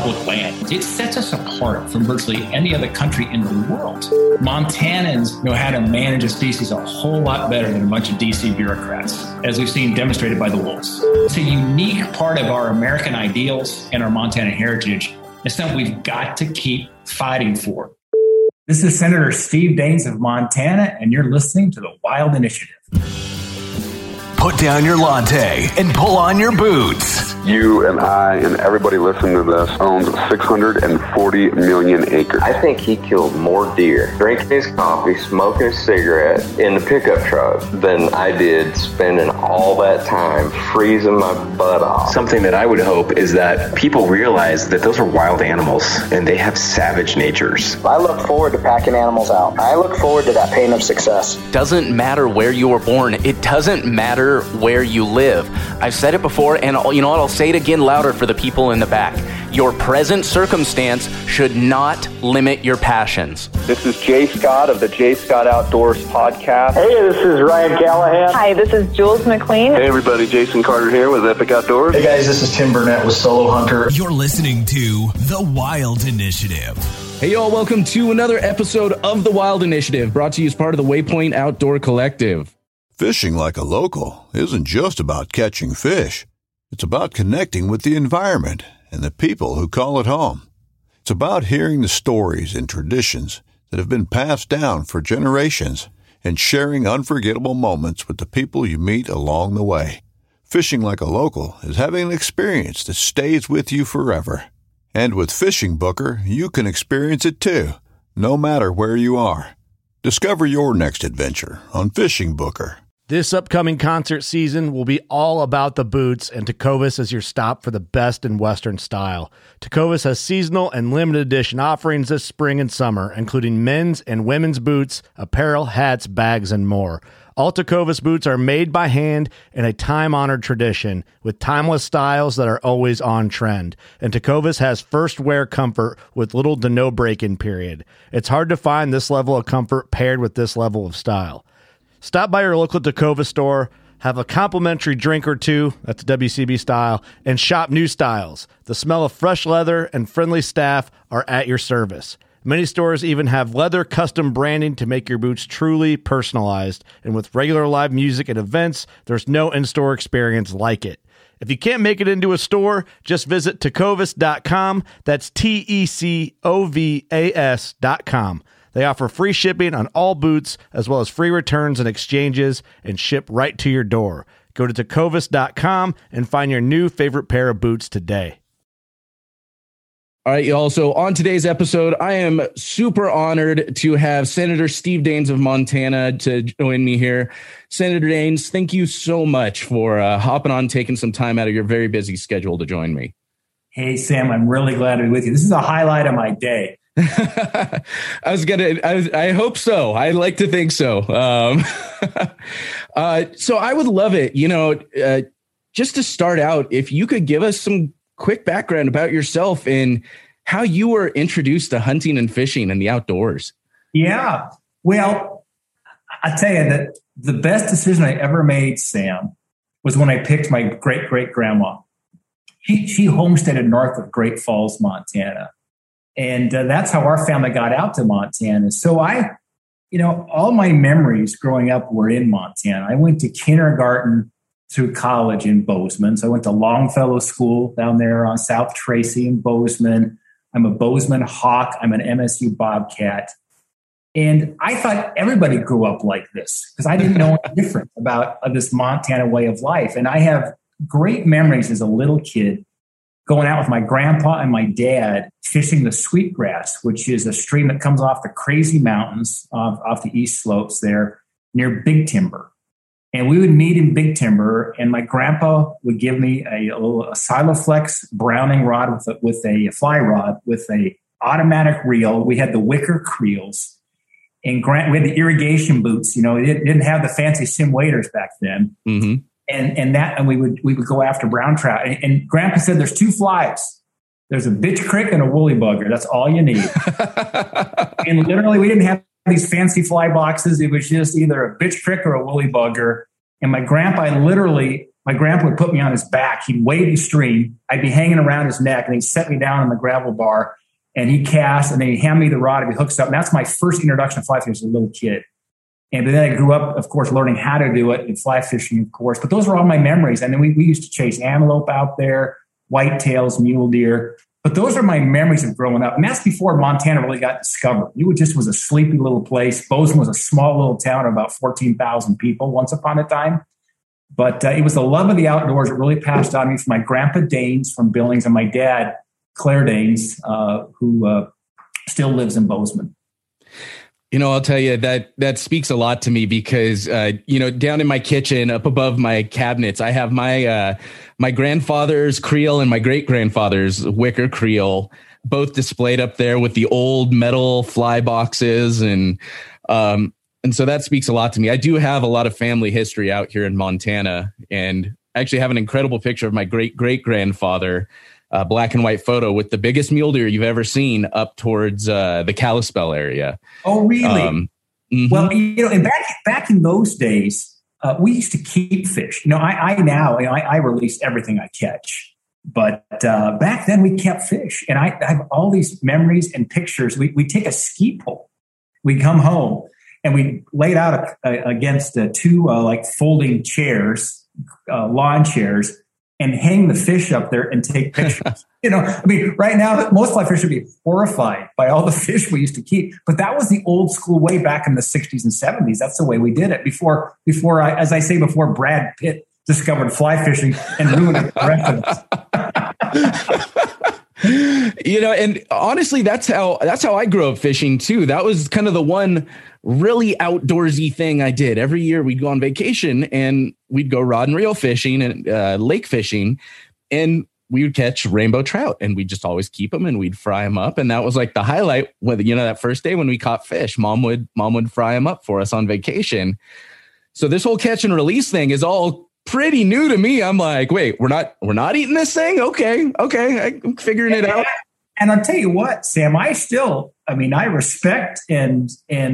public land. It sets us apart from virtually any other country in the world. Montanans know how to manage a species a whole lot better than a bunch of DC bureaucrats, as we've seen demonstrated by the wolves. It's a unique part of our American ideals and our Montana heritage. It's something we've got to keep fighting for. This is Senator Steve Daines of Montana, and you're listening to the Wild Initiative. Put down your latte and pull on your boots. You and I and everybody listening to this owns 640 million acres. I think he killed more deer drinking his coffee, smoking a cigarette in the pickup truck than I did spending all that time freezing my butt off. Something that I would hope is that people realize that those are wild animals and they have savage natures. I look forward to packing animals out. I look forward to that pain of success. Doesn't matter where you were born. It doesn't matter where you live. I've said it before, and you know what? I'll say it again louder for the people in the back. Your present circumstance should not limit your passions. This is Jay Scott of the Jay Scott Outdoors podcast. Hey, this is Ryan Callahan. Hi, this is Jules McLean. Hey, everybody. Jason Carter here with Epic Outdoors. Hey, guys. This is Tim Burnett with Solo Hunter. You're listening to The Wild Initiative. Hey, y'all. Welcome to another episode of The Wild Initiative, brought to you as part of the Waypoint Outdoor Collective. Fishing like a local isn't just about catching fish. It's about connecting with the environment and the people who call it home. It's about hearing the stories and traditions that have been passed down for generations and sharing unforgettable moments with the people you meet along the way. Fishing like a local is having an experience that stays with you forever. And with Fishing Booker, you can experience it too, no matter where you are. Discover your next adventure on Fishing Booker. This upcoming concert season will be all about the boots, and Tecovas is your stop for the best in Western style. Tecovas has seasonal and limited edition offerings this spring and summer, including men's and women's boots, apparel, hats, bags, and more. All Tecovas boots are made by hand in a time-honored tradition with timeless styles that are always on trend. And Tecovas has first wear comfort with little to no break-in period. It's hard to find this level of comfort paired with this level of style. Stop by your local Tecovas store, have a complimentary drink or two, that's WCB style, and shop new styles. The smell of fresh leather and friendly staff are at your service. Many stores even have leather custom branding to make your boots truly personalized. And with regular live music and events, there's no in-store experience like it. If you can't make it into a store, just visit tecovas.com. That's TECOVAS.com. They offer free shipping on all boots, as well as free returns and exchanges, and ship right to your door. Go to tecovas.com and find your new favorite pair of boots today. All right, y'all. So on today's episode, I am super honored to have Senator Steve Daines of Montana to join me here. Senator Daines, thank you so much for hopping on, taking some time out of your very busy schedule to join me. Hey, Sam, I'm really glad to be with you. This is a highlight of my day. I hope so. I like to think so. So I would love it, just to start out, if you could give us some quick background about yourself and how you were introduced to hunting and fishing and the outdoors. Yeah. Well, I tell you that the best decision I ever made, Sam, was when I picked my great-great-grandma. She homesteaded north of Great Falls, Montana. And that's how our family got out to Montana. So all my memories growing up were in Montana. I went to kindergarten through college in Bozeman. So I went to Longfellow School down there on South Tracy in Bozeman. I'm a Bozeman Hawk. I'm an MSU Bobcat. And I thought everybody grew up like this because I didn't know any different about this Montana way of life. And I have great memories as a little kid going out with my grandpa and my dad fishing the Sweetgrass, which is a stream that comes off the Crazy Mountains off the east slopes there near Big Timber. And we would meet in Big Timber, and my grandpa would give me a Siloflex Browning rod with a fly rod with a automatic reel. We had the wicker creels, and we had the irrigation boots. We didn't have the fancy sim waders back then. Mm-hmm. And we would go after brown trout. And Grandpa said, "There's two flies. There's a bitch crick and a woolly bugger. That's all you need." And literally, we didn't have these fancy fly boxes. It was just either a bitch crick or a woolly bugger. And my grandpa literally my grandpa would put me on his back. He'd wade the stream. I'd be hanging around his neck, and he'd set me down on the gravel bar, and he'd cast, and then he'd hand me the rod and he hooks up. And that's my first introduction to fly fishing as a little kid. And then I grew up, of course, learning how to do it and fly fishing, of course. But those are all my memories. And then we used to chase antelope out there, whitetails, mule deer. But those are my memories of growing up. And that's before Montana really got discovered. It just was a sleepy little place. Bozeman was a small little town of about 14,000 people once upon a time. But it was the love of the outdoors that really passed on me from my grandpa Danes from Billings and my dad, Claire Danes, who still lives in Bozeman. I'll tell you that speaks a lot to me because, down in my kitchen up above my cabinets, I have my grandfather's creel and my great grandfather's wicker creel, both displayed up there with the old metal fly boxes. And so that speaks a lot to me. I do have a lot of family history out here in Montana, and I actually have an incredible picture of my great great grandfather, black and white photo with the biggest mule deer you've ever seen up towards the Kalispell area. Oh, really? Well, and back in those days, we used to keep fish. I release everything I catch, but back then we kept fish, and I have all these memories and pictures. We take a ski pole, we come home, and we laid out against two folding chairs, lawn chairs, and hang the fish up there and take pictures. Right now, most fly fishers would be horrified by all the fish we used to keep. But that was the old school way back in the 60s and 70s. That's the way we did it before Brad Pitt discovered fly fishing and ruined it for the rest of us. And honestly, that's how I grew up fishing too. That was kind of the one really outdoorsy thing I did. Every year we'd go on vacation and we'd go rod and reel fishing and lake fishing, and we would catch rainbow trout, and we'd just always keep them and we'd fry them up. And that was like the highlight. Whether, that first day when we caught fish, mom would fry them up for us on vacation. So this whole catch and release thing is all pretty new to me. I'm like, wait, we're not eating this thing. Okay. I'm figuring it out. And I'll tell you what, Sam, I respect and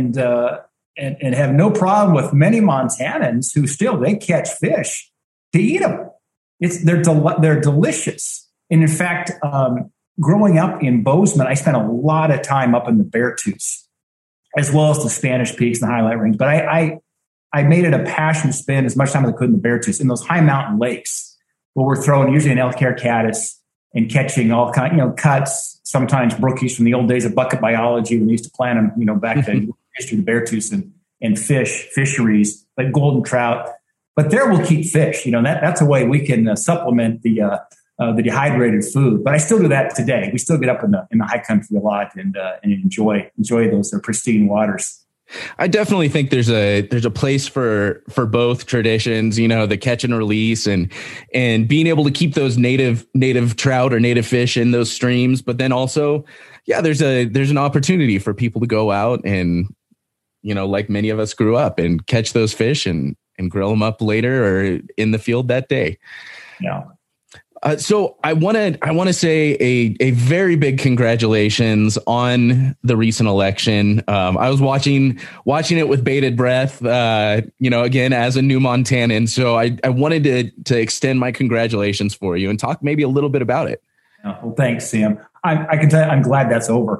have no problem with many Montanans who they catch fish to eat them. They're delicious. And in fact, growing up in Bozeman, I spent a lot of time up in the Beartooth, as well as the Spanish Peaks and the Highlight Rings. But I made it a passion to spend as much time as I could in the Beartooth, in those high mountain lakes where we're throwing usually an elk hair caddis and catching all kind, cuts, sometimes brookies from the old days of bucket biology when they used to plant them, back to history of the Beartooth and fisheries like golden trout. But there we'll keep fish. That's a way we can supplement the dehydrated food. But I still do that today. We still get up in the high country a lot and enjoy those pristine waters. I definitely think there's a place for both traditions, the catch and release and being able to keep those native trout or native fish in those streams. But then also, there's an opportunity for people to go out and, like many of us grew up, and catch those fish and grill them up later or in the field that day. Yeah. So I want to say a very big congratulations on the recent election. I was watching it with bated breath, again, as a new Montanan. So I wanted to extend my congratulations for you and talk maybe a little bit about it. Well, thanks, Sam. I can tell you, I'm glad that's over.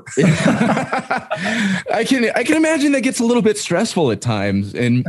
I can imagine that gets a little bit stressful at times. And,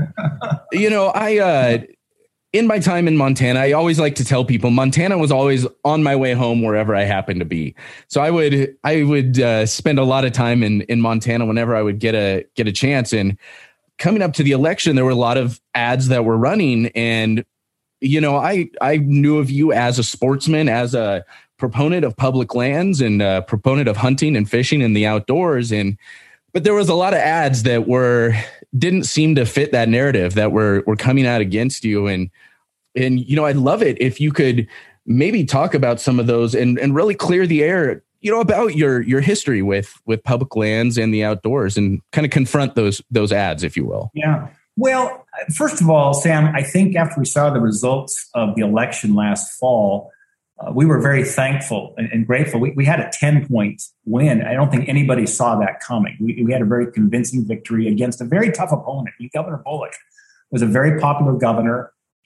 in my time in Montana, I always like to tell people Montana was always on my way home wherever I happened to be. So I would spend a lot of time in Montana whenever I would get a chance. And coming up to the election, there were a lot of ads that were running. And, I knew of you as a sportsman, as a proponent of public lands and a proponent of hunting and fishing in the outdoors. But there was a lot of ads that didn't seem to fit that narrative that were coming out against you. And I'd love it if you could maybe talk about some of those and really clear the air, about your history with public lands and the outdoors, and kind of confront those ads, if you will. Yeah. Well, first of all, Sam, I think after we saw the results of the election last fall, we were very thankful and grateful. We had a 10-point win. I don't think anybody saw that coming. We had a very convincing victory against a very tough opponent. Governor Bullock was a very popular governor.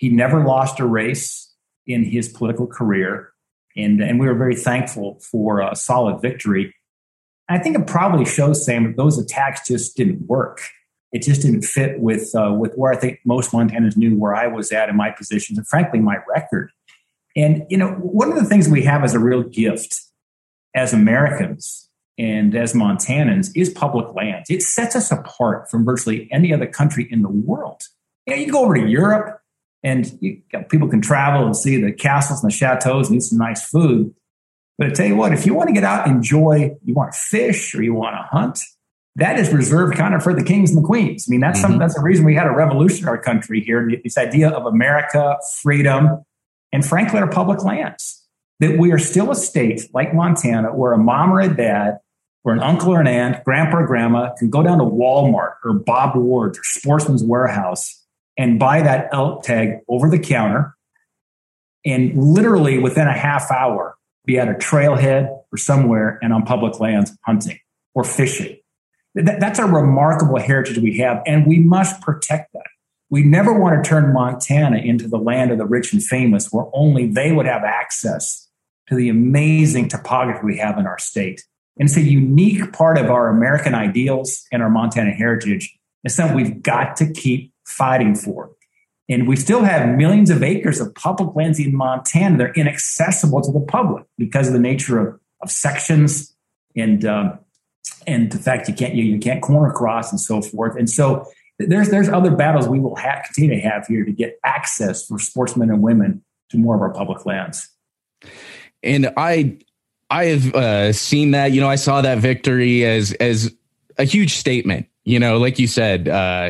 He never lost a race in his political career. And we were very thankful for a solid victory. I think it probably shows, Sam, that those attacks just didn't work. It just didn't fit with where I think most Montanans knew where I was at in my positions and, frankly, my record. And, one of the things we have as a real gift as Americans and as Montanans is public lands. It sets us apart from virtually any other country in the world. You go over to Europe and people can travel and see the castles and the chateaus and eat some nice food. But I tell you what, if you want to get out and enjoy, you want to fish or you want to hunt, that is reserved kind of for the kings and the queens. I mean, that's that's the reason we had a revolution in our country here, this idea of America, freedom, and frankly, our public lands. That we are still a state like Montana where a mom or a dad or an uncle or an aunt, grandpa or grandma can go down to Walmart or Bob Ward's or Sportsman's Warehouse and buy that elk tag over the counter and literally within a half hour be at a trailhead or somewhere and on public lands hunting or fishing. That's a remarkable heritage we have, and we must protect that. We never want to turn Montana into the land of the rich and famous where only they would have access to the amazing topography we have in our state. And it's a unique part of our American ideals and our Montana heritage. It's something we've got to keep fighting for. And we still have millions of acres of public lands in Montana. They're inaccessible to the public because of the nature of sections and the fact you can't corner cross and so forth. And so there's other battles we will continue to have here to get access for sportsmen and women to more of our public lands. And I have seen that. I saw that victory as a huge statement. Like you said,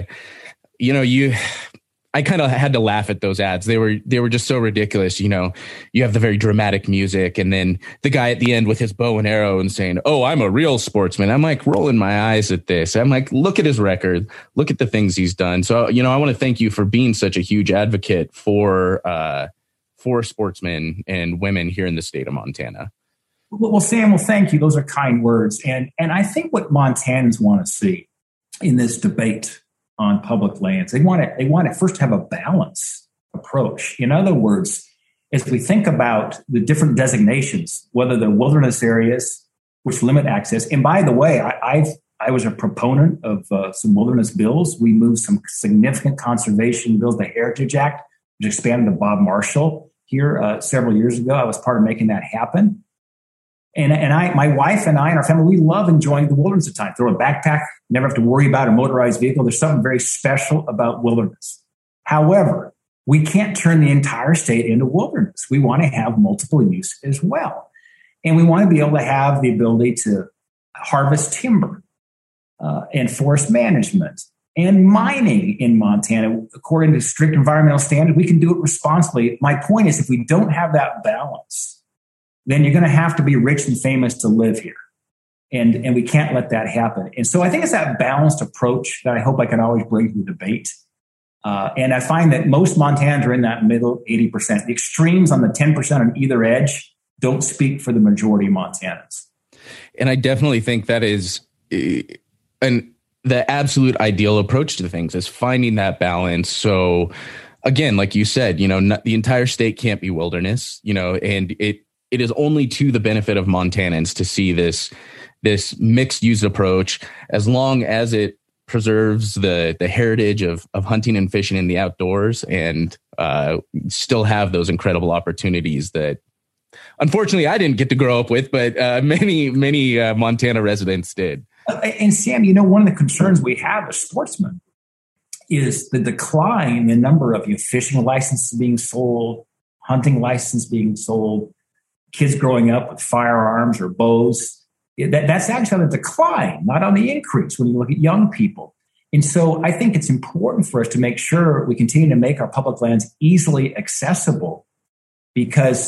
I kind of had to laugh at those ads. They were just so ridiculous. You have the very dramatic music and then the guy at the end with his bow and arrow and saying, "Oh, I'm a real sportsman." I'm like rolling my eyes at this. I'm like, look at his record. Look at the things he's done. So, I want to thank you for being such a huge advocate for sportsmen and women here in the state of Montana. Well, Sam, thank you. Those are kind words. And I think what Montanans want to see in this debate on public lands, they want to first have a balanced approach. In other words, as we think about the different designations, whether they're wilderness areas, which limit access. And by the way, I was a proponent of some wilderness bills. We moved some significant conservation bills, the Heritage Act, which expanded to Bob Marshall here several years ago. I was part of making that happen. And my wife and I and our family, we love enjoying the wilderness at times. Throw a backpack, never have to worry about a motorized vehicle. There's something very special about wilderness. However, we can't turn the entire state into wilderness. We want to have multiple use as well. And we want to be able to have the ability to harvest timber and forest management and mining in Montana. According to strict environmental standards, we can do it responsibly. My point is, if we don't have that balance, then you're going to have to be rich and famous to live here. And we can't let that happen. And so I think it's that balanced approach that I hope I can always bring to the debate. And I find that most Montanans are in that middle 80%. The extremes on the 10% on either edge don't speak for the majority of Montanans. And I definitely think that is the absolute ideal approach to things, is finding that balance. So again, like you said, the entire state can't be wilderness, and it is only to the benefit of Montanans to see this mixed use approach, as long as it preserves the heritage of hunting and fishing in the outdoors and still have those incredible opportunities that unfortunately I didn't get to grow up with, but many Montana residents did. And Sam, one of the concerns we have as sportsmen is the decline in the number of fishing licenses being sold, hunting licenses being sold, kids growing up with firearms or bows. That's actually on the decline, not on the increase when you look at young people. And so I think it's important for us to make sure we continue to make our public lands easily accessible, because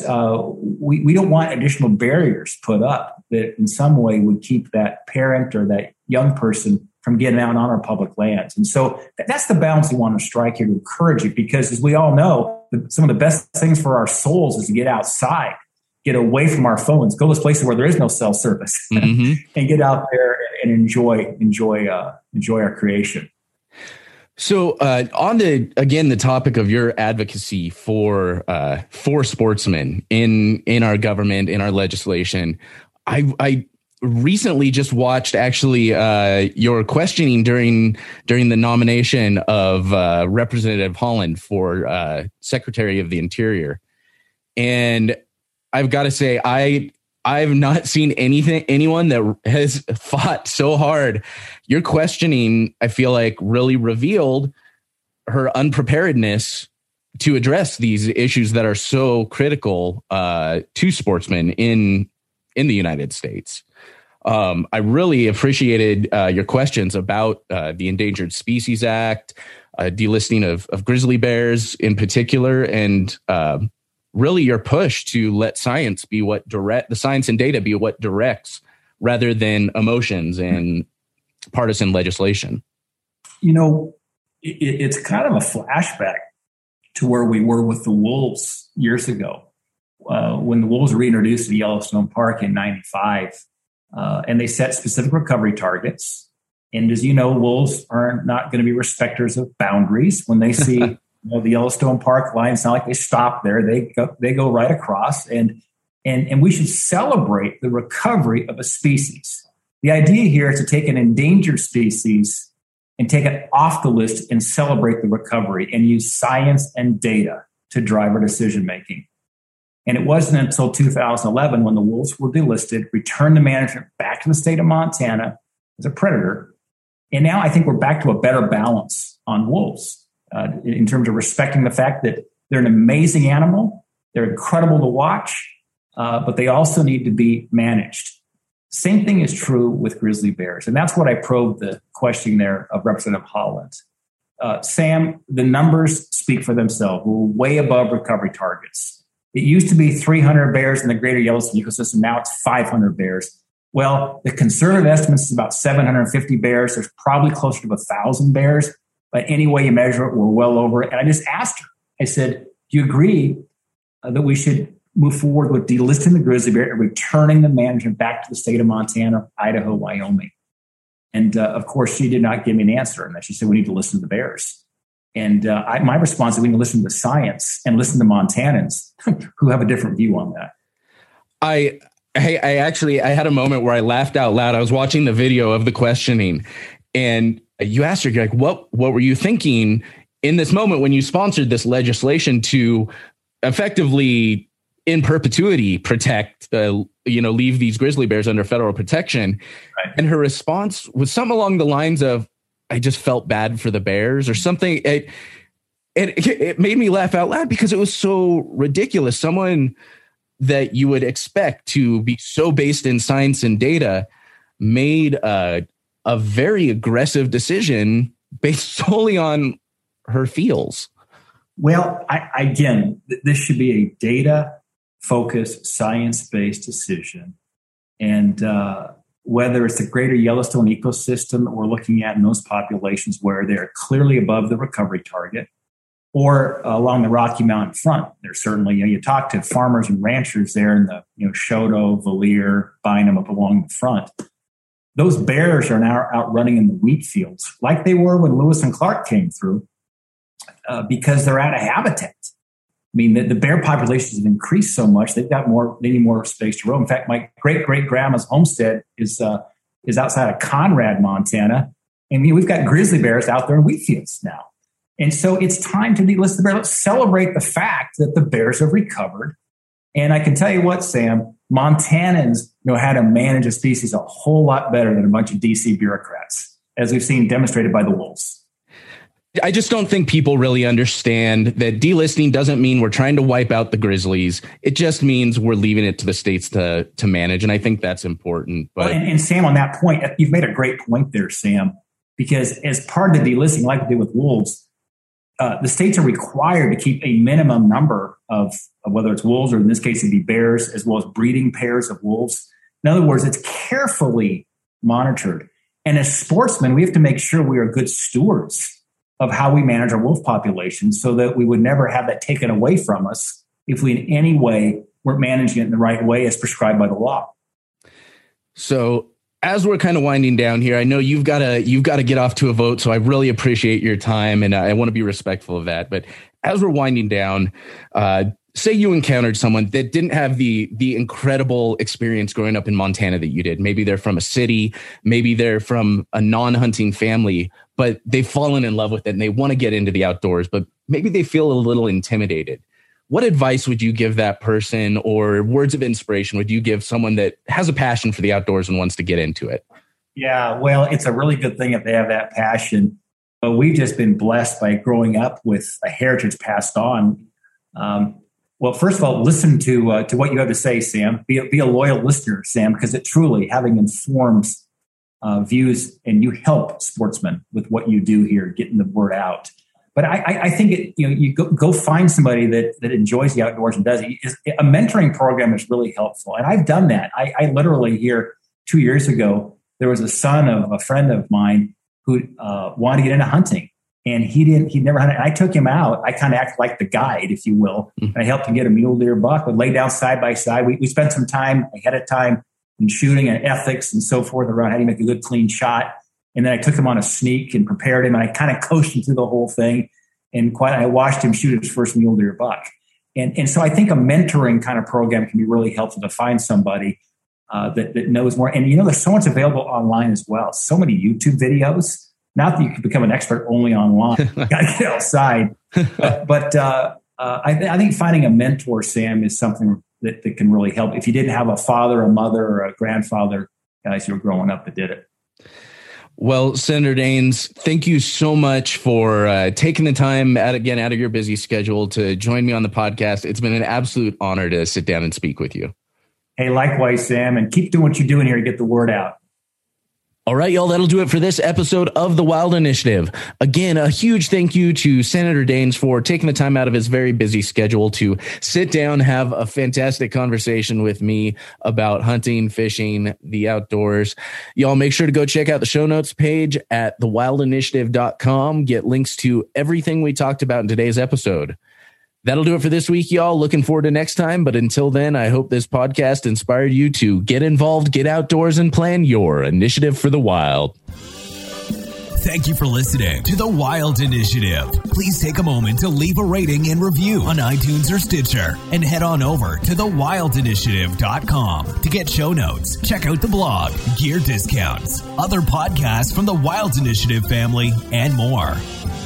we don't want additional barriers put up that in some way would keep that parent or that young person from getting out on our public lands. And so that's the balance we want to strike here to encourage it, because as we all know, some of the best things for our souls is to get outside, get away from our phones, go to places where there is no cell service, and get out there and enjoy our creation. So on the topic of your advocacy for sportsmen in our government, in our legislation, I recently just watched actually your questioning during the nomination of Representative Holland for Secretary of the Interior. And I've got to say, I've not seen anyone that has fought so hard. Your questioning, I feel like, really revealed her unpreparedness to address these issues that are so critical to sportsmen in the United States. I really appreciated your questions about the Endangered Species Act, delisting of grizzly bears in particular, and really your push to let science be the science and data be what directs rather than emotions and partisan legislation. It's kind of a flashback to where we were with the wolves years ago, when the wolves were reintroduced to Yellowstone Park in 95, and they set specific recovery targets. And as you know, wolves are not going to be respecters of boundaries. When they see the Yellowstone Park line, it's not like they stop there. They go right across, and we should celebrate the recovery of a species. The idea here is to take an endangered species and take it off the list and celebrate the recovery and use science and data to drive our decision making. And it wasn't until 2011 when the wolves were delisted, returned the management back to the state of Montana as a predator. And now I think we're back to a better balance on wolves. In terms of respecting the fact that they're an amazing animal, they're incredible to watch, but they also need to be managed. Same thing is true with grizzly bears. And that's what I probed the question there of Representative Holland. Sam, the numbers speak for themselves. We're way above recovery targets. It used to be 300 bears in the greater Yellowstone ecosystem. Now it's 500 bears. Well, the conservative estimates is about 750 bears. There's probably closer to 1,000 bears. But any way you measure it, we're well over it. And I just asked her, I said, do you agree that we should move forward with delisting the grizzly bear and returning the management back to the state of Montana, Idaho, Wyoming? And of course, she did not give me an answer. And she said, we need to listen to the bears. And my response is we need to listen to science and listen to Montanans who have a different view on that. I had a moment where I laughed out loud. I was watching the video of the questioning, and you asked her, you're like, what were you thinking in this moment when you sponsored this legislation to effectively in perpetuity protect, leave these grizzly bears under federal protection? Right. And her response was something along the lines of, I just felt bad for the bears or something. It made me laugh out loud because it was so ridiculous. Someone that you would expect to be so based in science and data made a very aggressive decision based solely on her feels. Well, this should be a data-focused, science-based decision. And whether it's the greater Yellowstone ecosystem that we're looking at in those populations where they're clearly above the recovery target, or along the Rocky Mountain front, there's certainly, you talk to farmers and ranchers there in the, Choteau, Valier, Bynum up along the front. Those bears are now out running in the wheat fields like they were when Lewis and Clark came through because they're out of habitat. I mean, the bear populations have increased so much, they need more space to roam. In fact, my great-great-grandma's homestead is outside of Conrad, Montana. And we've got grizzly bears out there in wheat fields now. And so it's time to delist the bear. Let's celebrate the fact that the bears have recovered. And I can tell you what, Sam, Montanans know how to manage a species a whole lot better than a bunch of DC bureaucrats, as we've seen demonstrated by the wolves. I just don't think people really understand that delisting doesn't mean we're trying to wipe out the grizzlies. It just means we're leaving it to the states to manage. And I think that's important. But and Sam, on that point, you've made a great point there, Sam, because as part of the delisting, like we did with wolves, the states are required to keep a minimum number of whether it's wolves or in this case it'd be bears, as well as breeding pairs of wolves. In other words, it's carefully monitored. And as sportsmen, we have to make sure we are good stewards of how we manage our wolf population so that we would never have that taken away from us if we in any way weren't managing it in the right way as prescribed by the law. So as we're kind of winding down here, I know you've got to get off to a vote, so I really appreciate your time, and I want to be respectful of that. But as we're winding down, say you encountered someone that didn't have the incredible experience growing up in Montana that you did. Maybe they're from a city, maybe they're from a non-hunting family, but they've fallen in love with it and they want to get into the outdoors, but maybe they feel a little intimidated. What advice would you give that person, or words of inspiration would you give someone that has a passion for the outdoors and wants to get into it? Yeah, well, it's a really good thing if they have that passion, but we've just been blessed by growing up with a heritage passed on. Well, first of all, listen to what you have to say, Sam. Be a loyal listener, Sam, because it truly, having informs views, and you help sportsmen with what you do here, getting the word out. But I think you go find somebody that enjoys the outdoors and does it. A mentoring program is really helpful, and I've done that. I literally here 2 years ago, there was a son of a friend of mine who wanted to get into hunting. And he'd never hunted. I took him out. I kind of acted like the guide, if you will. And I helped him get a mule deer buck. We'd lay down side by side. We spent some time ahead of time in shooting and ethics and so forth around how to make a good, clean shot. And then I took him on a sneak and prepared him. And I kind of coached him through the whole thing. And I watched him shoot his first mule deer buck. And so I think a mentoring kind of program can be really helpful to find somebody that knows more. And, there's so much available online as well. So many YouTube videos. Not that you can become an expert only online. You got to get outside. But I think finding a mentor, Sam, is something that can really help. If you didn't have a father, a mother, or a grandfather as you were growing up that did it. Well, Senator Daines, thank you so much for taking the time out of your busy schedule to join me on the podcast. It's been an absolute honor to sit down and speak with you. Hey, likewise, Sam, and keep doing what you're doing here to get the word out. All right, y'all, that'll do it for this episode of The Wild Initiative. Again, a huge thank you to Senator Daines for taking the time out of his very busy schedule to sit down, have a fantastic conversation with me about hunting, fishing, the outdoors. Y'all make sure to go check out the show notes page at thewildinitiative.com. Get links to everything we talked about in today's episode. That'll do it for this week, y'all. Looking forward to next time. But until then, I hope this podcast inspired you to get involved, get outdoors, and plan your initiative for the wild. Thank you for listening to The Wild Initiative. Please take a moment to leave a rating and review on iTunes or Stitcher, and head on over to thewildinitiative.com to get show notes, check out the blog, gear discounts, other podcasts from the Wild Initiative family, and more.